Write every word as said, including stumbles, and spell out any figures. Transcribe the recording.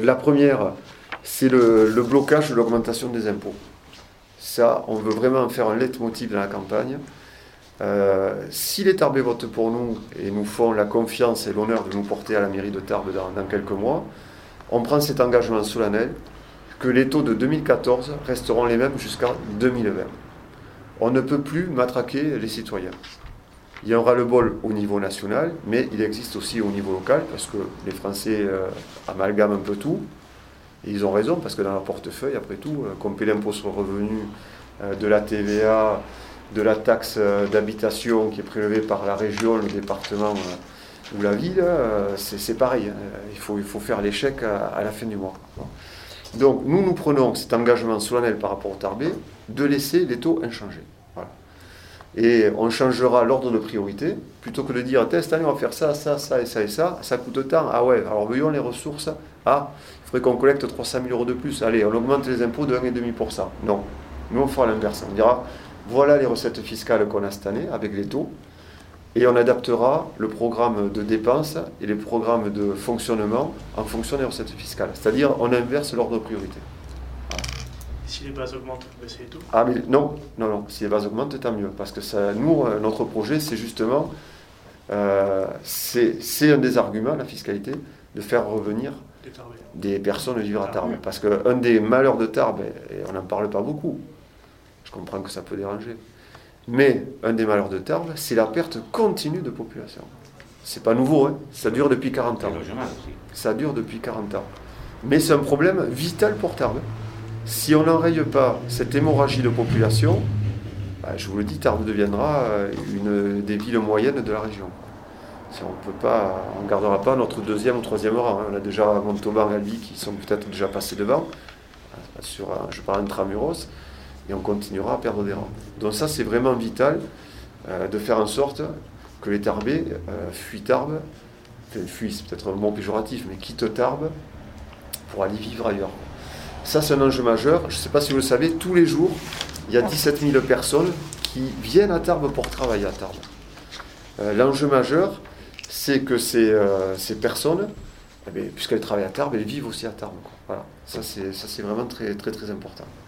la première, c'est le, le blocage de l'augmentation des impôts. Ça, on veut vraiment faire un leitmotiv dans la campagne. Euh, si les Tarbais votent pour nous et nous font la confiance et l'honneur de nous porter à la mairie de Tarbes dans, dans quelques mois, on prend cet engagement solennel que les taux de deux mille quatorze resteront les mêmes jusqu'en deux mille vingt. On ne peut plus matraquer les citoyens. Il y aura le bol au niveau national, mais il existe aussi au niveau local, parce que les Français euh, amalgament un peu tout. Et ils ont raison, parce que dans leur portefeuille, après tout, euh, qu'on paie l'impôt sur le revenu, euh, de la T V A, de la taxe euh, d'habitation qui est prélevée par la région, le département euh, ou la ville, euh, c'est, c'est pareil. Hein. Il faut, il faut faire l'échec à, à la fin du mois. Bon. Donc, nous, nous prenons cet engagement solennel par rapport au Tarbais de laisser les taux inchangés. Voilà. Et on changera l'ordre de priorité, plutôt que de dire, cette année, on va faire ça, ça, ça et ça et ça, ça coûte tant, ah ouais, alors voyons les ressources, ah, il faudrait qu'on collecte trois cent mille euros de plus, allez, on augmente les impôts de un virgule cinq pour cent. Non, nous, on fera l'inverse, on dira, voilà les recettes fiscales qu'on a cette année, avec les taux, et on adaptera le programme de dépenses et les programmes de fonctionnement en fonction des recettes fiscales. C'est-à-dire, on inverse l'ordre de priorité. Voilà. Si les bases augmentent, baisser les taux ? Ah, mais non, non, non. Si les bases augmentent, tant mieux. Parce que ça, nous, notre projet, c'est justement, euh, c'est, c'est un des arguments, la fiscalité, de faire revenir des personnes vivre à Tarbes. Parce qu'un des malheurs de Tarbes, et on n'en parle pas beaucoup, je comprends que ça peut déranger, mais un des malheurs de Tarbes, c'est la perte continue de population. C'est pas nouveau, hein. Ça dure depuis quarante ans. Ça dure depuis quarante ans. Mais c'est un problème vital pour Tarbes. Si on n'enraye pas cette hémorragie de population, bah, je vous le dis, Tarbes deviendra une des villes moyennes de la région. Si on peut pas, on ne gardera pas notre deuxième ou troisième rang. Hein. On a déjà Montauban et Albi qui sont peut-être déjà passés devant, sur, je parle intramuros, et on continuera à perdre des rangs. Donc ça, c'est vraiment vital euh, de faire en sorte que les Tarbais euh, fuient Tarbes, enfin fuient, c'est peut-être un mot péjoratif, mais quittent Tarbes pour aller vivre ailleurs. Ça, c'est un enjeu majeur. Je ne sais pas si vous le savez, tous les jours, il y a dix-sept mille personnes qui viennent à Tarbes pour travailler à Tarbes. Euh, l'enjeu majeur, c'est que ces, euh, ces personnes, eh bien, puisqu'elles travaillent à Tarbes, elles vivent aussi à Tarbes. Quoi. Voilà. Ça, c'est, ça, c'est vraiment très, très, très important.